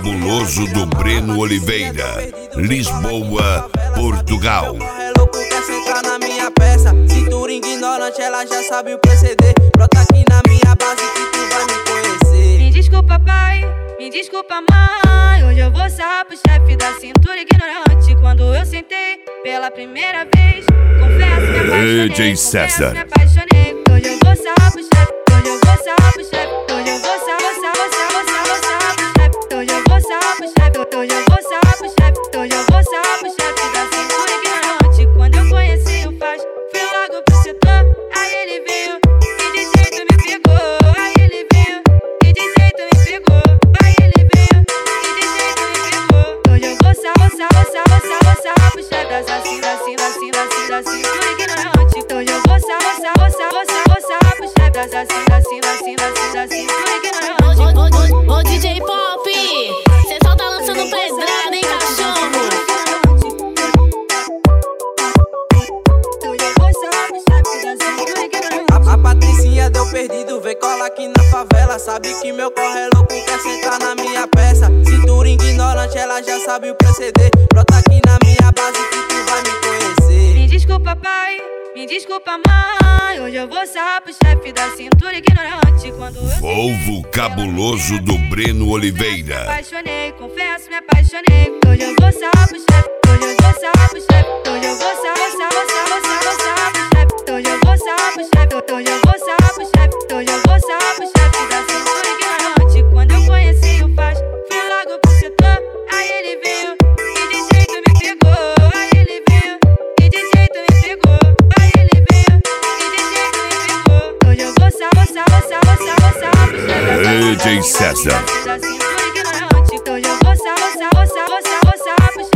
cabuloso do Breno Oliveira, Lisboa, Portugal. É louco, quer sentar na minha peça. Cintura ignorante, ela já sabe o proceder. Brota aqui na minha base que tu vai me conhecer. Me desculpa, pai, me desculpa, mãe. Hoje eu vou sarrar pro chefe da cintura ignorante. Quando eu sentei pela primeira vez, confesso, me apaixonei. DJ César. Me apaixonei. Hoje eu vou sarrar pro chefe. Hoje eu vou sarrar pro chefe. Hoje eu vou sarrar pro chefe. Hoje eu vou sarrar pro chefe. Hoje eu vou sarrar pro chefe. Hoje eu vou sarrar pro chefe da cintura ignorante. Quando eu conheci o Faz, fui logo pro setor. Aí ele veio e de jeito me pegou. Aí ele veio e de jeito me pegou. Aí ele veio e de jeito me pegou. Hoje eu vou sarrar pro chefe da cintura ignorante. Hoje eu vou sarrar pro chefe da cintura ignorante. Ô DJ Pop, cê só tá lançando pedrada, hein, cachorro? A Patricinha deu perdido, vem cola aqui na favela. Sabe que meu corre é louco, quer sentar na minha peça. Cintura ignorante, ela já sabe o proceder. Brota aqui na minha base que tu vai me conhecer. Me desculpa, pai, me desculpa, mãe. Hoje eu vou sarrar pro chefe da cintura ignorante. Quando eu Polvo cabuloso do Breno me Oliveira. apaixonei, confesso, me apaixonei. Hoje eu vou sarrar pro chefe. Hoje eu vou sarrar pro chefe. Hoje eu vou sarrar pro chefe. Hoje eu vou sarrar pro chefe. Hoje eu vou sarrar pro chefe. Hoje eu vou sarrar pro chefe da cintura ignorante. Quando eu conheci o Faz, fui logo pro setor. Aí ele veio e de jeito me pegou. Aí ele veio e de jeito me pegou. Aí ele veio e de jeito me pegou. Hoje eu vou sarrar pro chefe DJ César. da cintura ignorante. Hoje eu vou sarrar pro chefe.